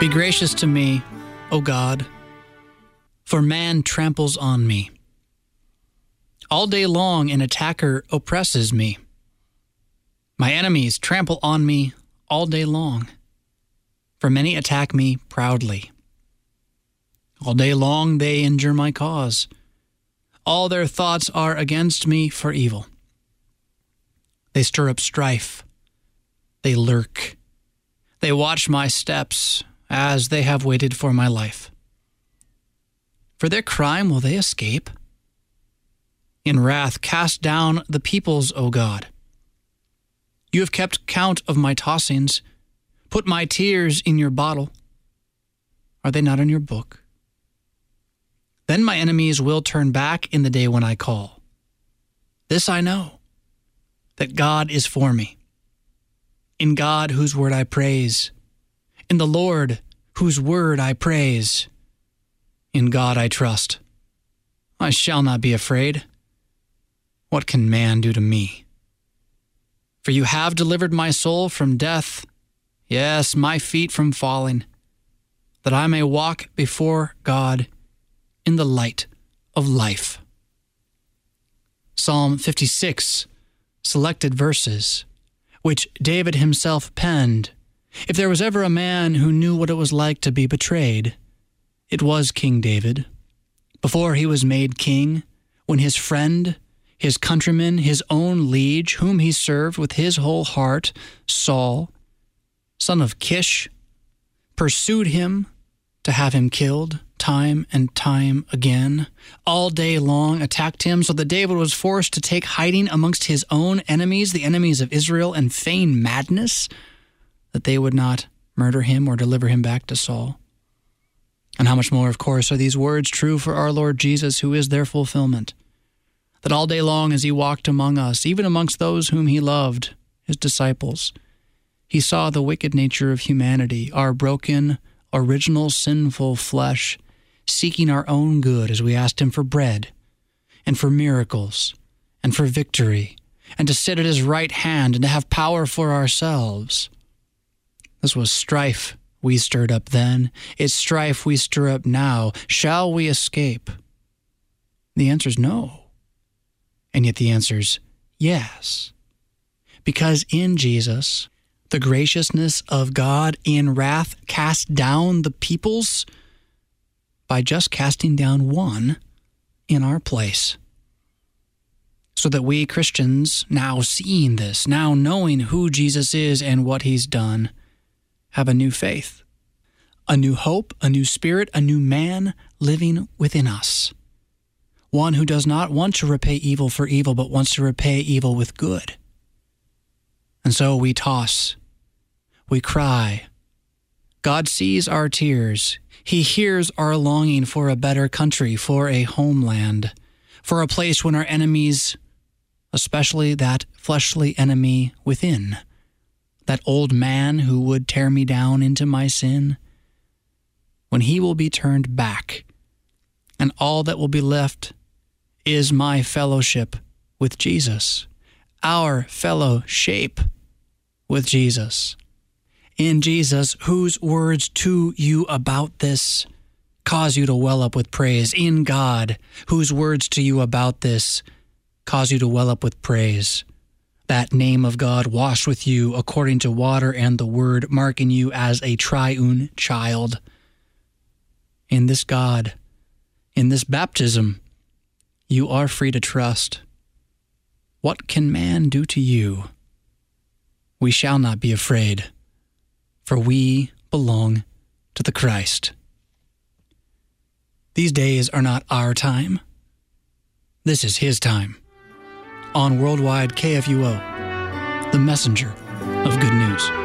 Be gracious to me, O God, for man tramples on me. All day long an attacker oppresses me. My enemies trample on me all day long, for many attack me proudly. All day long they injure my cause. All their thoughts are against me for evil. They stir up strife. They lurk. They watch my steps as they have waited for my life. For their crime will they escape? In wrath cast down the peoples, O God. You have kept count of my tossings. Put my tears in your bottle. Are they not in your book? Then my enemies will turn back in the day when I call. This I know, that God is for me. In God, whose word I praise. In the Lord, whose word I praise. In God I trust. I shall not be afraid. What can man do to me? For you have delivered my soul from death, yes, my feet from falling, that I may walk before God in the light of life. Psalm 56, selected verses, which David himself penned. If there was ever a man who knew what it was like to be betrayed, it was King David. Before he was made king, when his friend, his countryman, his own liege, whom he served with his whole heart, Saul, son of Kish, pursued him to have him killed time and time again, all day long attacked him, so that David was forced to take hiding amongst his own enemies, the enemies of Israel, and feign madness, that they would not murder him or deliver him back to Saul. And how much more, of course, are these words true for our Lord Jesus, who is their fulfillment, that all day long as he walked among us, even amongst those whom he loved, his disciples, he saw the wicked nature of humanity, our broken, original sinful flesh, seeking our own good as we asked him for bread and for miracles and for victory and to sit at his right hand and to have power for ourselves. This was strife we stirred up then. It's strife we stir up now. Shall we escape? The answer is no. And yet the answer is yes. Because in Jesus, the graciousness of God in wrath cast down the peoples by just casting down one in our place. So that we Christians, now seeing this, now knowing who Jesus is and what he's done, have a new faith, a new hope, a new spirit, a new man living within us. One who does not want to repay evil for evil, but wants to repay evil with good. And so we toss, we cry. God sees our tears. He hears our longing for a better country, for a homeland, for a place when our enemies, especially that fleshly enemy within, that old man who would tear me down into my sin, when he will be turned back, and all that will be left is my fellowship with Jesus, our fellowship with Jesus. In Jesus, whose words to you about this cause you to well up with praise. In God, whose words to you about this cause you to well up with praise. That name of God washed with you according to water and the word, marking you as a triune child. In this God, in this baptism, you are free to trust. What can man do to you? We shall not be afraid, for we belong to the Christ. These days are not our time. This is his time. On Worldwide KFUO, the messenger of good news.